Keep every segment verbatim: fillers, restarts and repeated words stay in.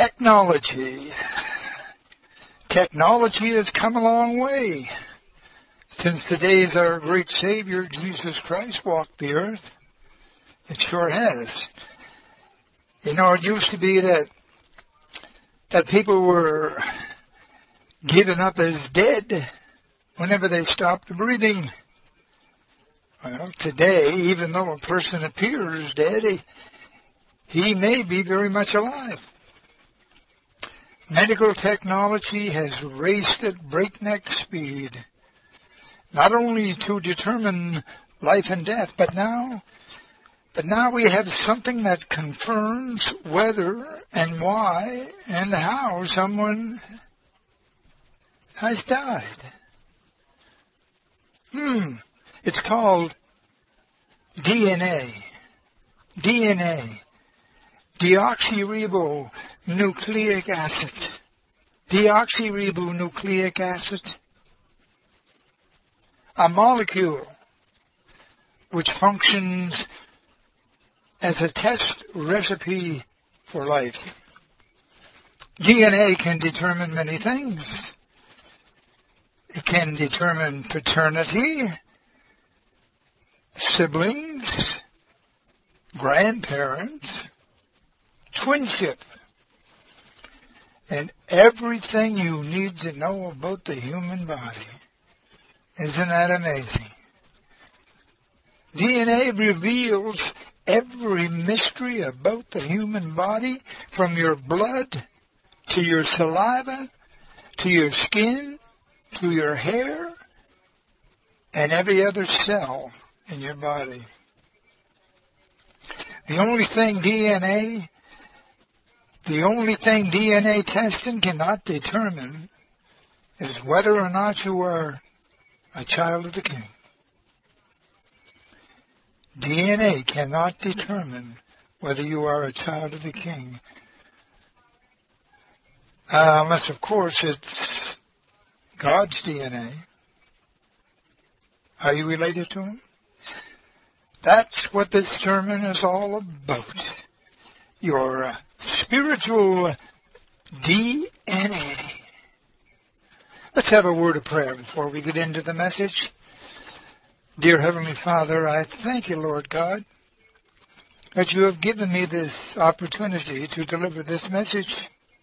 Technology. Technology has come a long way since the days our great Savior, Jesus Christ, walked the earth. It sure has. You know, it used to be that that people were given up as dead whenever they stopped breathing. Well, today, even though a person appears dead, he, he may be very much alive. Medical technology has raced at breakneck speed, not only to determine life and death, but now, but now we have something that confirms whether and why and how someone has died. Hmm. It's called D N A. D N A. Deoxyribonucleic acid. Deoxyribonucleic acid. A molecule which functions as a test recipe for life. D N A can determine many things. It can determine paternity, siblings, grandparents, twinship, and everything you need to know about the human body. Isn't that amazing? D N A reveals every mystery about the human body, from your blood to your saliva to your skin to your hair and every other cell in your body. The only thing D N A, the only thing D N A testing cannot determine is whether or not you are a child of the King. D N A cannot determine whether you are a child of the King. Uh, unless, of course, it's God's D N A. Are you related to Him? That's what this sermon is all about. Your uh, spiritual D N A. Let's have a word of prayer before we get into the message. Dear Heavenly Father, I thank you, Lord God, that you have given me this opportunity to deliver this message.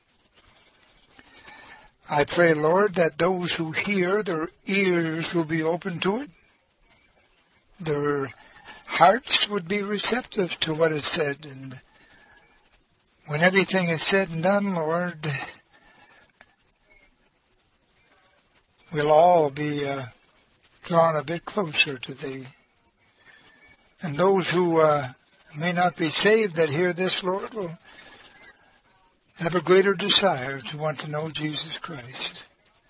I pray, Lord, that those who hear, their ears will be open to it. Their hearts would be receptive to what is said. And when everything is said and done, Lord, we'll all be uh, drawn a bit closer to Thee. And those who uh, may not be saved that hear this, Lord, will have a greater desire to want to know Jesus Christ.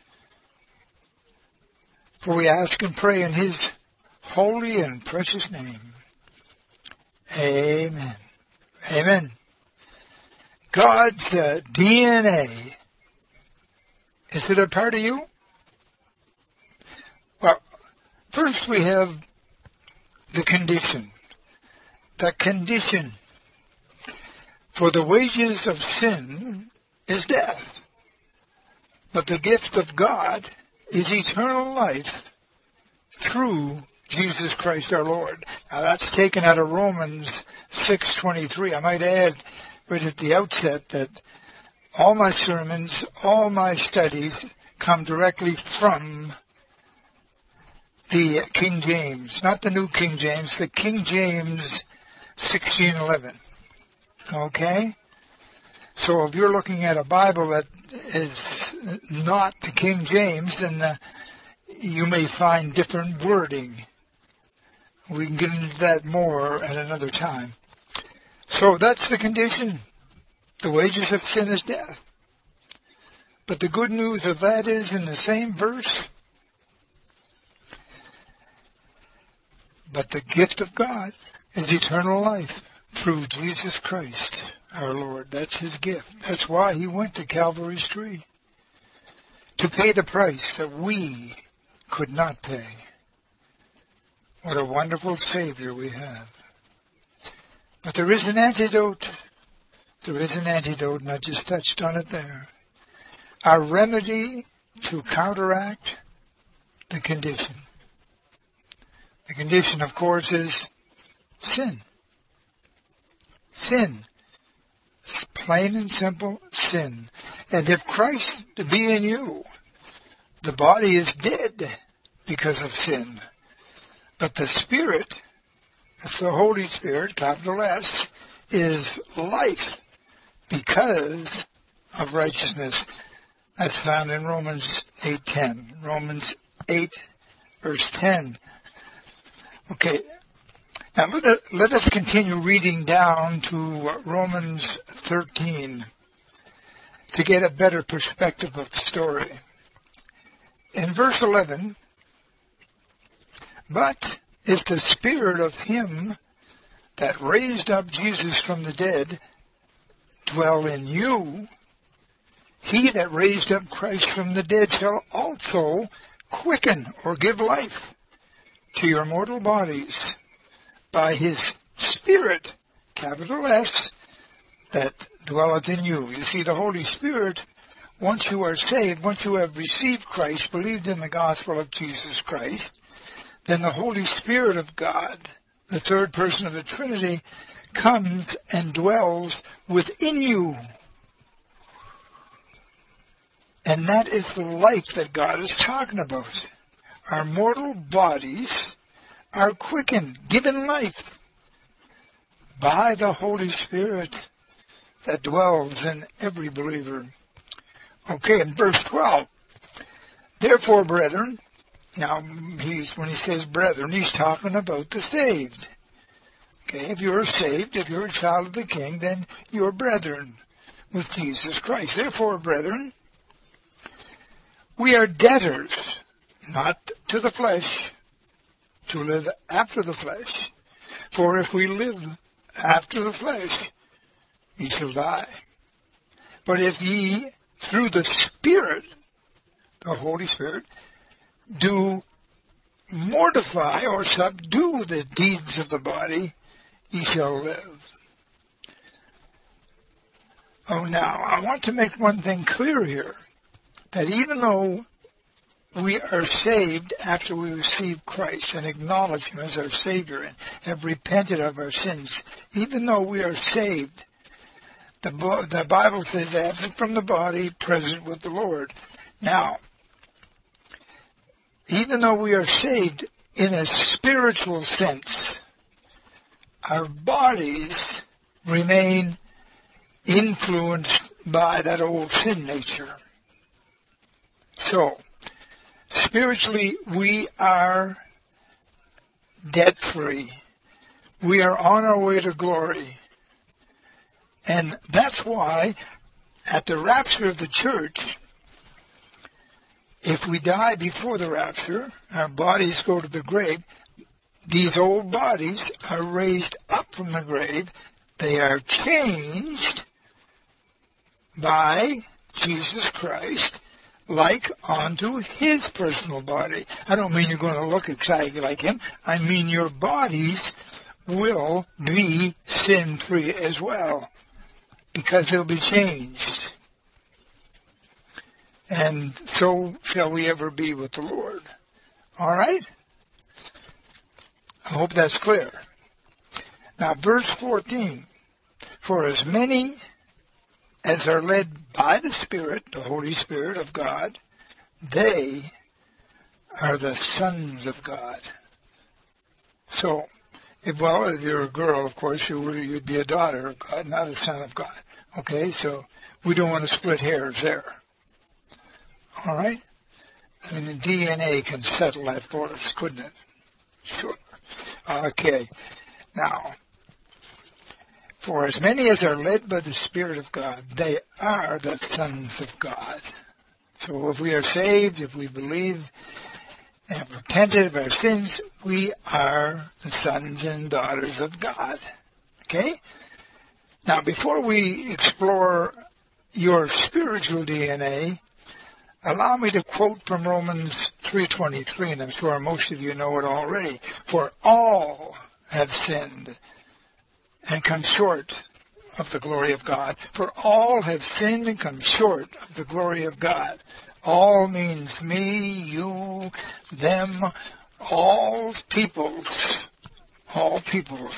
For we ask and pray in His holy and precious name. Amen. Amen. God's uh, D N A. Is it a part of you? Well, first we have the condition. The condition. For the wages of sin is death, but the gift of God is eternal life through Jesus Christ our Lord. Now that's taken out of Romans six twenty-three. I might add right at the outset that all my sermons, all my studies come directly from the King James, not the New King James, the King James sixteen eleven. Okay? So if you're looking at a Bible that is not the King James, then uh, you may find different wording. We can get into that more at another time. So that's the condition. The wages of sin is death. But the good news of that is in the same verse, but the gift of God is eternal life through Jesus Christ, our Lord. That's His gift. That's why He went to Calvary's tree, to pay the price that we could not pay. What a wonderful Savior we have. But there is an antidote. there is an antidote, and I just touched on it there. A remedy to counteract the condition. The condition, of course, is sin. Sin. It's plain and simple sin. And if Christ be in you, the body is dead because of sin. But the Spirit, that's the Holy Spirit, capital S, is life because of righteousness. That's found in Romans eight ten. Romans eight, verse ten. Okay, now let us, let us continue reading down to Romans thirteen to get a better perspective of the story. In verse eleven, but if the Spirit of Him that raised up Jesus from the dead dwell in you, He that raised up Christ from the dead shall also quicken or give life to your mortal bodies by His Spirit, capital S, that dwelleth in you. You see, the Holy Spirit, once you are saved, once you have received Christ, believed in the gospel of Jesus Christ, then the Holy Spirit of God, the third person of the Trinity, comes and dwells within you. And that is the life that God is talking about. Our mortal bodies are quickened, given life by the Holy Spirit that dwells in every believer. Okay, in verse twelve, therefore, brethren, now he's, when he says brethren, he's talking about the saved. Okay, if you're saved, if you're a child of the King, then you're brethren with Jesus Christ. Therefore, brethren, we are debtors, not to the flesh, to live after the flesh. For if we live after the flesh, ye shall die. But if ye, through the Spirit, the Holy Spirit, do mortify or subdue the deeds of the body, ye shall live. Oh, now, I want to make one thing clear here, that even though we are saved after we receive Christ and acknowledge Him as our Savior and have repented of our sins, even though we are saved, the, the Bible says, absent from the body, present with the Lord. Now, even though we are saved in a spiritual sense, our bodies remain influenced by that old sin nature. So, spiritually, we are debt-free. We are on our way to glory. And that's why, at the rapture of the church, if we die before the rapture, our bodies go to the grave, these old bodies are raised up from the grave. They are changed by Jesus Christ, like unto His personal body. I don't mean you're going to look exactly like Him. I mean your bodies will be sin-free as well, because they'll be changed. And so shall we ever be with the Lord. All right? I hope that's clear. Now, verse fourteen. For as many as are led by the Spirit, the Holy Spirit of God, they are the sons of God. So, if, well, if you're a girl, of course, you would, you'd be a daughter of God, not a son of God. Okay, so we don't want to split hairs there. All right? I mean, the D N A can settle that for us, couldn't it? Sure. Okay. Now, for as many as are led by the Spirit of God, they are the sons of God. So if we are saved, if we believe and have repented of our sins, we are the sons and daughters of God. Okay? Now, before we explore your spiritual D N A, allow me to quote from Romans three twenty-three, and I'm sure most of you know it already. For all have sinned and come short of the glory of God. For all have sinned and come short of the glory of God. All means me, you, them, all peoples. All peoples.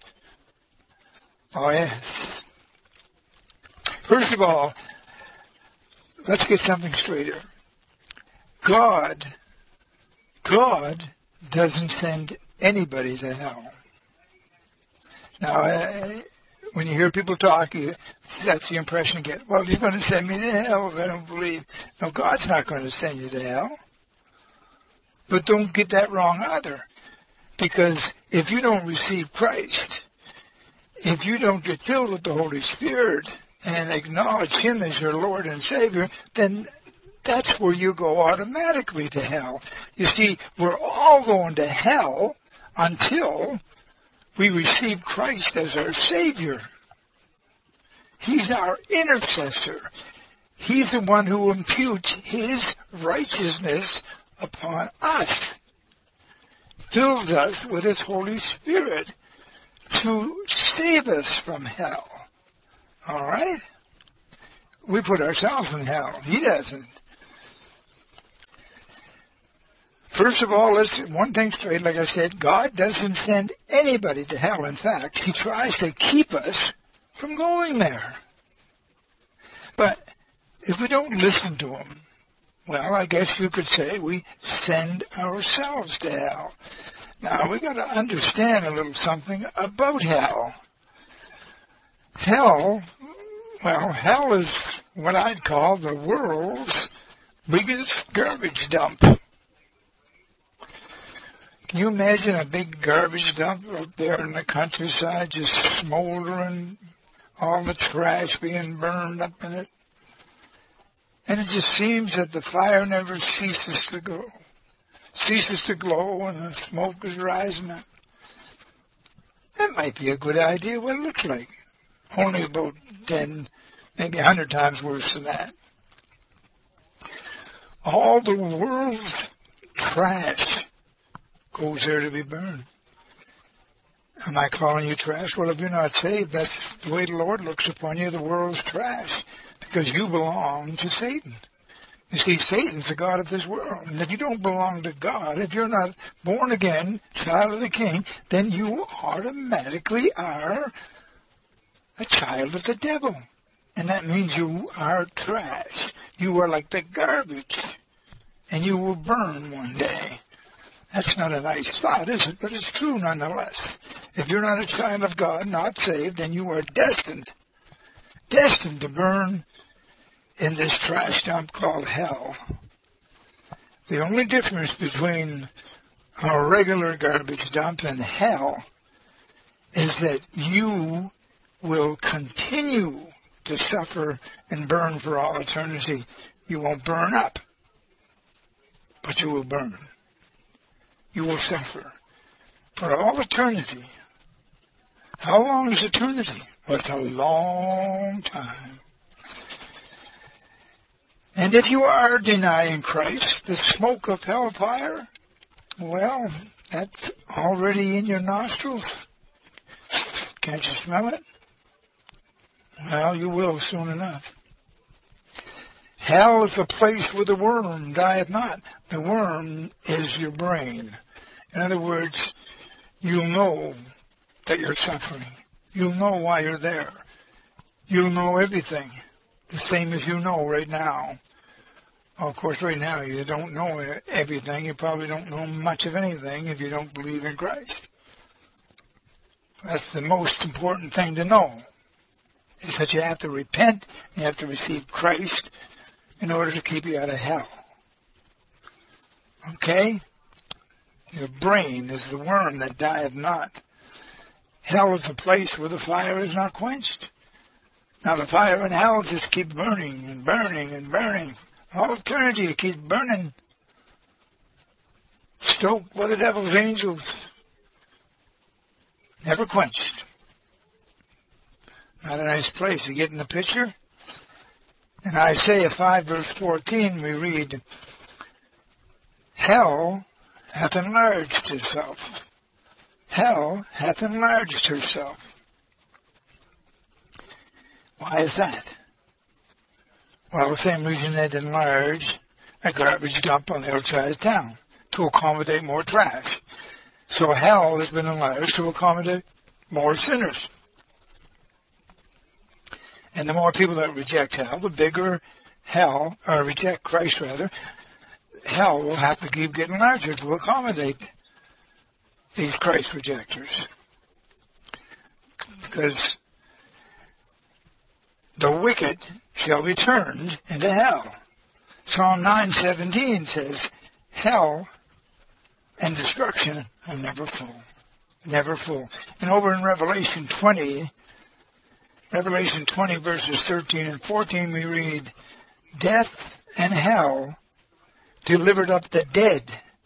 Oh, yes. First of all, let's get something straight here. God, God doesn't send anybody to hell. Now, uh, when you hear people talk, you, that's the impression you get. Well, he's going to send me to hell if I don't believe. No, God's not going to send you to hell. But don't get that wrong either. Because if you don't receive Christ, if you don't get filled with the Holy Spirit and acknowledge Him as your Lord and Savior, then that's where you go automatically to hell. You see, we're all going to hell until we receive Christ as our Savior. He's our intercessor. He's the one who imputes His righteousness upon us, fills us with His Holy Spirit to save us from hell. All right? We put ourselves in hell. He doesn't. First of all, let's one thing straight. Like I said, God doesn't send anybody to hell. In fact, He tries to keep us from going there. But if we don't listen to Him, well, I guess you could say we send ourselves to hell. Now, we've got to understand a little something about hell. Hell, well, hell is what I'd call the world's biggest garbage dump. Can you imagine a big garbage dump out there in the countryside, just smoldering, all the trash being burned up in it? And it just seems that the fire never ceases to go, ceases to glow, and the smoke is rising up. That might be a good idea what it looks like. Only about ten, maybe a hundred times worse than that. All the world's trash goes there to be burned. Am I calling you trash? Well, if you're not saved, that's the way the Lord looks upon you, the world's trash, because you belong to Satan. You see, Satan's the god of this world. And if you don't belong to God, if you're not born again, child of the King, then you automatically are a child of the devil. And that means you are trash. You are like the garbage. And you will burn one day. That's not a nice thought, is it? But it's true nonetheless. If you're not a child of God, not saved, then you are destined, destined to burn in this trash dump called hell. The only difference between a regular garbage dump and hell is that you will continue to suffer and burn for all eternity. You won't burn up, but you will burn. You will suffer for all eternity. How long is eternity? Well, it's a long time. And if you are denying Christ, the smoke of hellfire, well, that's already in your nostrils. Can't you smell it? Well, you will soon enough. Hell is the place where the worm dieth not. The worm is your brain. In other words, you'll know that you're suffering. You'll know why you're there. You'll know everything, the same as you know right now. Well, of course, right now you don't know everything. You probably don't know much of anything if you don't believe in Christ. That's the most important thing to know, is that you have to repent, you have to receive Christ in order to keep you out of hell. Okay? Your brain is the worm that dieth not. Hell is a place where the fire is not quenched. Now the fire in hell just keeps burning and burning and burning. All eternity it keeps burning. Stoked by the devil's angels. Never quenched. Not a nice place. You get in the picture? In Isaiah five verse fourteen we read, Hell hath enlarged herself. Hell hath enlarged herself. Why is that? Well, the same reason they'd enlarge a garbage dump on the outside of town, to accommodate more trash. So hell has been enlarged to accommodate more sinners. And the more people that reject hell, the bigger hell, or reject Christ rather, hell will have to keep getting larger to accommodate these Christ rejectors. Because the wicked shall be turned into hell. Psalm nine seventeen says, hell and destruction are never full. Never full. And over in Revelation twenty, Revelation twenty verses thirteen and fourteen, we read, death and hell delivered up the dead,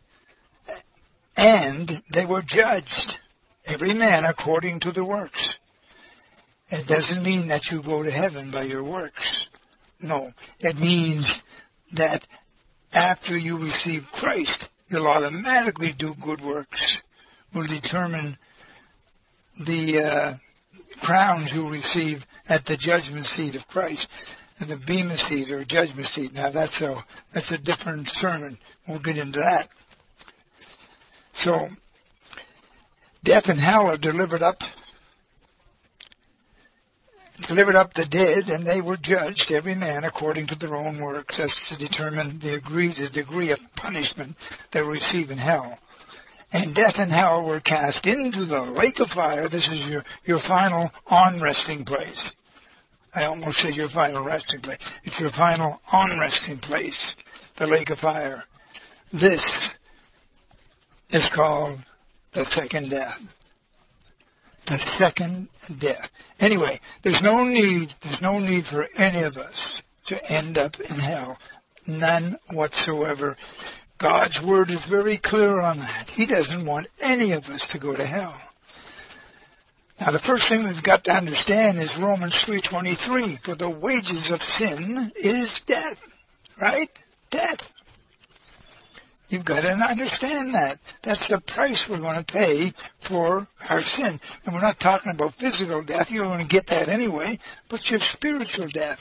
and they were judged, every man according to the works. It doesn't mean that you go to heaven by your works. No, it means that after you receive Christ, you'll automatically do good works. Will determine the uh, crowns you'll receive at the judgment seat of Christ, and the bema seat or judgment seat. Now that's a that's a different sermon. We'll get into that. So, death and hell are delivered up. Delivered up the dead, and they were judged, every man according to their own works. That's to determine the degree, the degree of punishment they receive in hell. And death and hell were cast into the lake of fire. This is your, your final on-resting place. I almost said your final resting place. It's your final on-resting place, the lake of fire. This is called the second death. The second death. Anyway, there's no need, there's no need for any of us to end up in hell. None whatsoever. God's word is very clear on that. He doesn't want any of us to go to hell. Now, the first thing we've got to understand is Romans three twenty-three. For the wages of sin is death. Right? Death. You've got to understand that. That's the price we're going to pay for our sin. And we're not talking about physical death. You're going to get that anyway. But your spiritual death.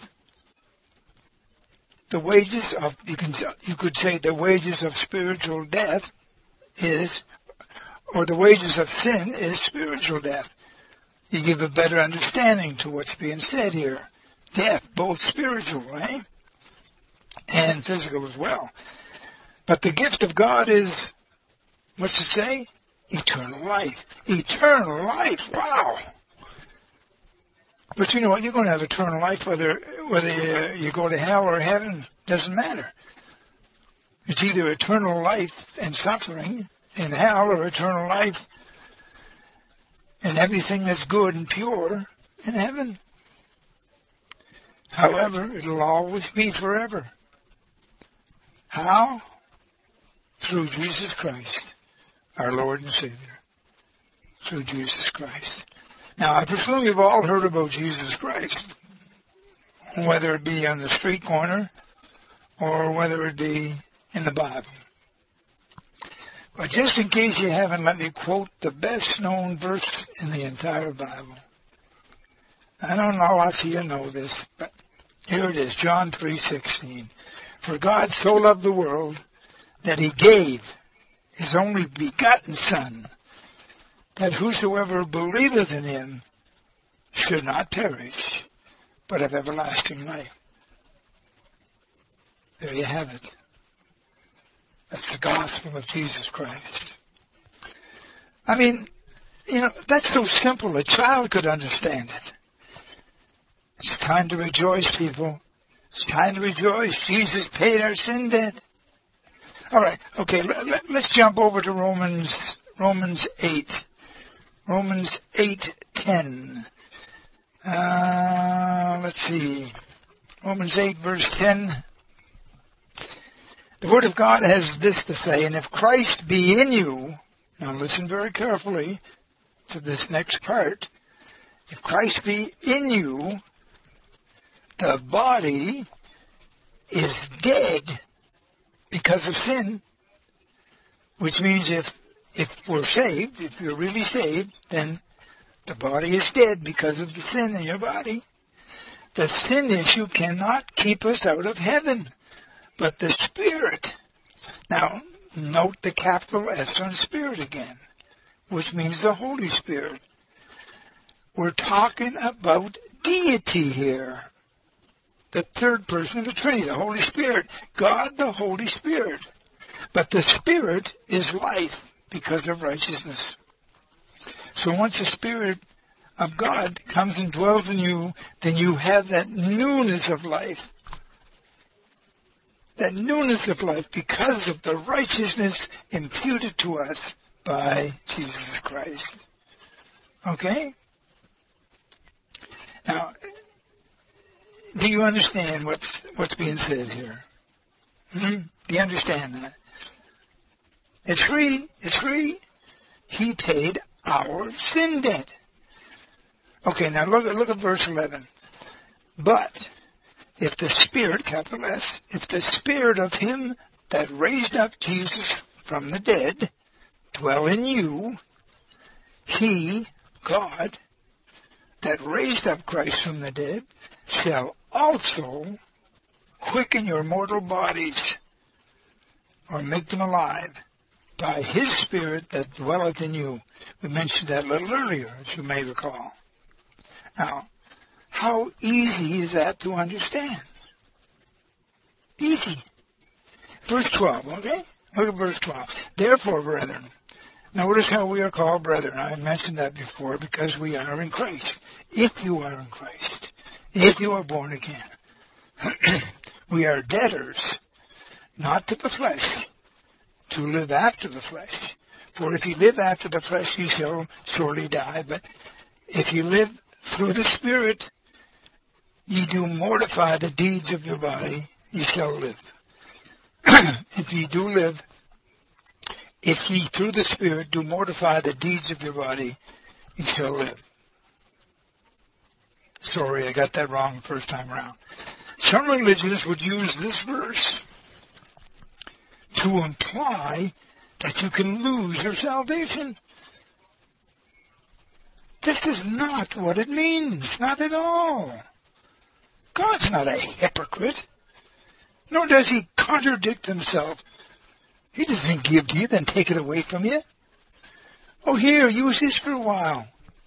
The wages of, you can you could say the wages of spiritual death is, or the wages of sin is spiritual death. You give a better understanding to what's being said here. Death, both spiritual, right? And physical as well. But the gift of God is, what's it say? Eternal life. Eternal life. Wow. But you know what? You're going to have eternal life whether whether you go to hell or heaven. Doesn't matter. It's either eternal life and suffering in hell or eternal life and everything that's good and pure in heaven. However, it'll always be forever. How? Through Jesus Christ, our Lord and Savior. Through Jesus Christ. Now, I presume you've all heard about Jesus Christ, whether it be on the street corner or whether it be in the Bible. But just in case you haven't, let me quote the best-known verse in the entire Bible. I don't know lots of you know this, but here it is, John three sixteen. For God so loved the world that he gave his only begotten Son, that whosoever believeth in him should not perish, but have everlasting life. There you have it. That's the gospel of Jesus Christ. I mean, you know, that's so simple, a child could understand it. It's time to rejoice, people. It's time to rejoice. Jesus paid our sin debt. All right, okay, let, let's jump over to Romans Romans eight. Romans eight ten. Uh, let's see. Romans eight, verse ten. The Word of God has this to say, and if Christ be in you, now listen very carefully to this next part. If Christ be in you, the body is dead because of sin, which means if if we're saved, if you're really saved, then the body is dead because of the sin in your body. The sin issue cannot keep us out of heaven, but the Spirit. Now, note the capital S on Spirit again, which means the Holy Spirit. We're talking about deity here. The third person of the Trinity, the Holy Spirit. God, the Holy Spirit. But the Spirit is life because of righteousness. So once the Spirit of God comes and dwells in you, then you have that newness of life. That newness of life because of the righteousness imputed to us by Jesus Christ. Okay? Now, do you understand what's what's being said here? Hmm? Do you understand that? It's free. It's free. He paid our sin debt. Okay, now look, look at verse eleven. But if the Spirit, capital S, if the Spirit of Him that raised up Jesus from the dead dwell in you, He, God, that raised up Christ from the dead, shall also quicken your mortal bodies, or make them alive, by His Spirit that dwelleth in you. We mentioned that a little earlier, as you may recall. Now, how easy is that to understand? Easy. Verse twelve, okay? Look at verse twelve. Therefore, brethren, notice how we are called brethren. I mentioned that before because we are in Christ. If you are in Christ, if you are born again, we are debtors, not to the flesh, to live after the flesh. For if you live after the flesh, you shall surely die. But if you live through the Spirit, ye do mortify the deeds of your body, ye shall live. If ye do live, if ye through the Spirit do mortify the deeds of your body, ye shall live. Sorry, I got that wrong the first time around. Some religions would use this verse to imply that you can lose your salvation. This is not what it means. Not at all. God's not a hypocrite. Nor does He contradict Himself. He doesn't give to you, then take it away from you. Oh, here, use this for a while.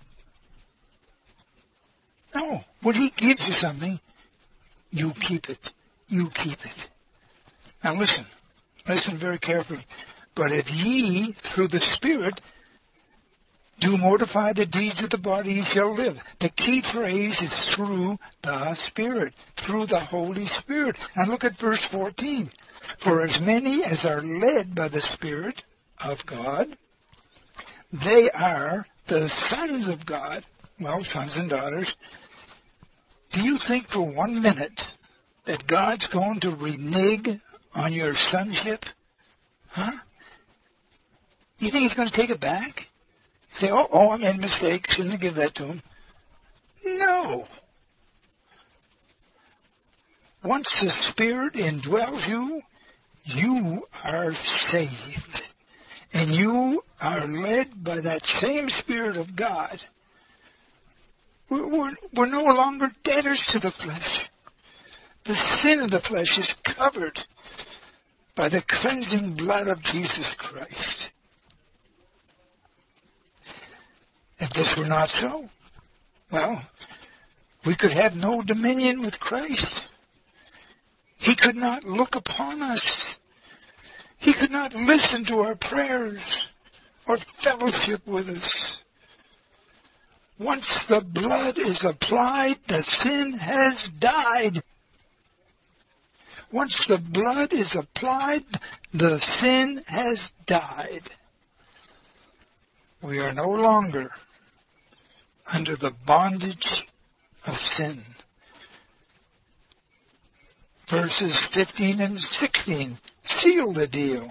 No. When He gives you something, you keep it. You keep it. Now listen. Listen very carefully. But if ye, through the Spirit, do mortify the deeds of the body, ye shall live. The key phrase is through the Spirit, through the Holy Spirit. Now look at verse fourteen. For as many as are led by the Spirit of God, they are the sons of God. Well, sons and daughters. Do you think for one minute that God's going to renege on your sonship? Huh? You think He's going to take it back? Say, oh, oh, I made a mistake. Shouldn't have given that to Him. No. Once the Spirit indwells you, you are saved. And you are led by that same Spirit of God. We're, we're, we're no longer debtors to the flesh. The sin of the flesh is covered by the cleansing blood of Jesus Christ. If this were not so, well, we could have no dominion with Christ. He could not look upon us. He could not listen to our prayers or fellowship with us. Once the blood is applied, the sin has died. Once the blood is applied, the sin has died. We are no longer under the bondage of sin. Verses fifteen and sixteen seal the deal.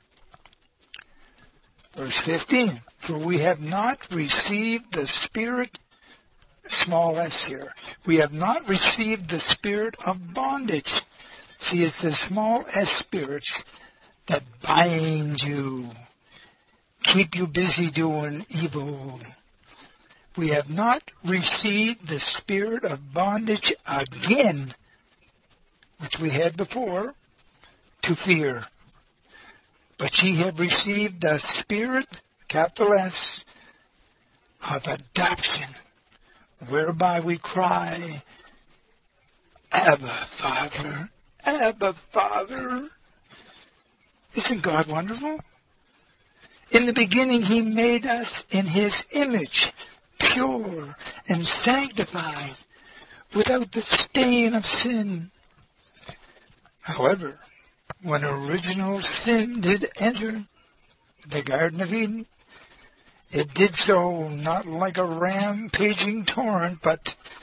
Verse fifteen, for we have not received the Spirit, small s here, we have not received the spirit of bondage. See, it's the small s spirits that bind you, keep you busy doing evil. We have not received the spirit of bondage again, which we had before, to fear. But ye have received the Spirit, capital S, of adoption, whereby we cry, Abba, Father, Abba, Father. Isn't God wonderful? In the beginning He made us in His image, pure and sanctified, without the stain of sin. However, when original sin did enter the Garden of Eden, it did so not like a rampaging torrent, but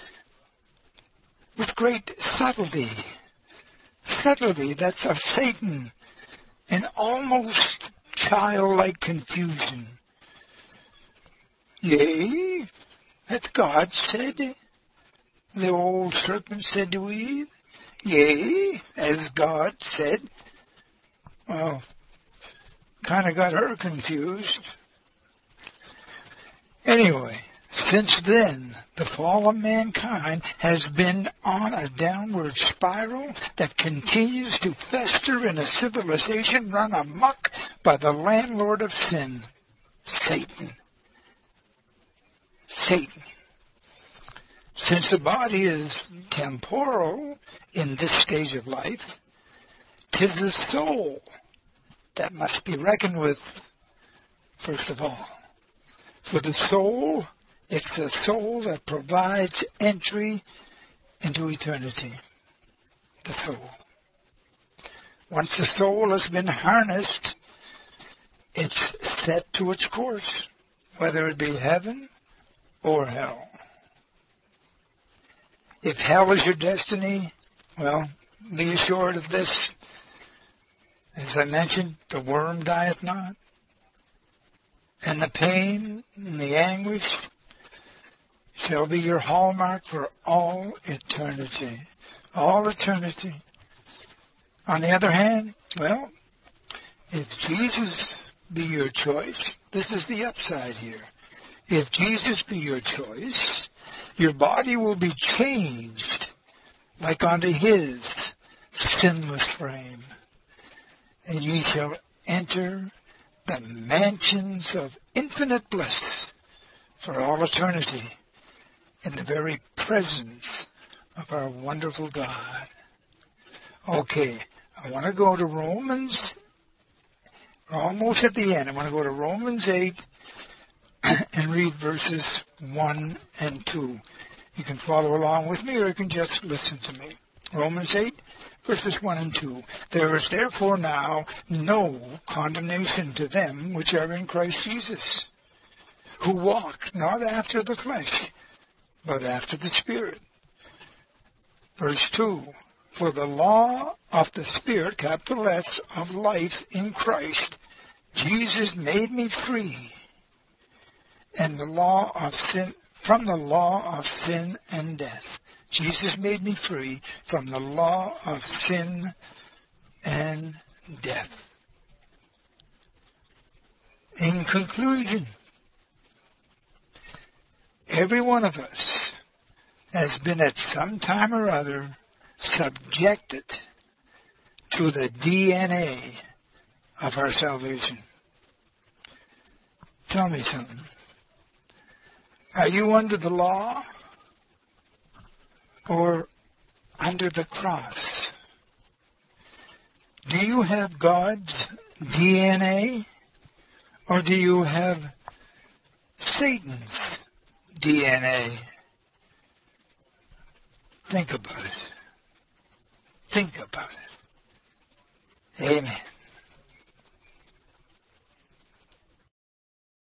with great subtlety. Subtlety, that's of Satan, and almost childlike confusion. Yea, that God said, the old serpent said to Eve, yea, as God said. Well, kind of got her confused. Anyway, since then, the fall of mankind has been on a downward spiral that continues to fester in a civilization run amok by the landlord of sin, Satan. Satan. Since the body is temporal in this stage of life, 'tis the soul that must be reckoned with, first of all. For the soul, it's the soul that provides entry into eternity. The soul. Once the soul has been harnessed, it's set to its course, whether it be heaven or hell. If hell is your destiny, well, be assured of this. As I mentioned, the worm dieth not. And the pain and the anguish shall be your hallmark for all eternity. All eternity. On the other hand, well, if Jesus be your choice, this is the upside here. If Jesus be your choice, your body will be changed like unto His sinless frame. And ye shall enter the mansions of infinite bliss for all eternity in the very presence of our wonderful God. Okay, I want to go to Romans, we're almost at the end. I want to go to Romans eight and read verses one and two. You can follow along with me or you can just listen to me. Romans eight, verses one and two. There is therefore now no condemnation to them which are in Christ Jesus, who walk not after the flesh, but after the Spirit. Verse two. For the law of the Spirit, capital S, of life in Christ, Jesus made me free, and the law of sin, from the law of sin and death. Jesus made me free from the law of sin and death. In conclusion, every one of us has been at some time or other subjected to the D N A of our salvation. Tell me something. Are you under the law or under the cross? Do you have God's D N A or do you have Satan's D N A? Think about it. Think about it. Amen.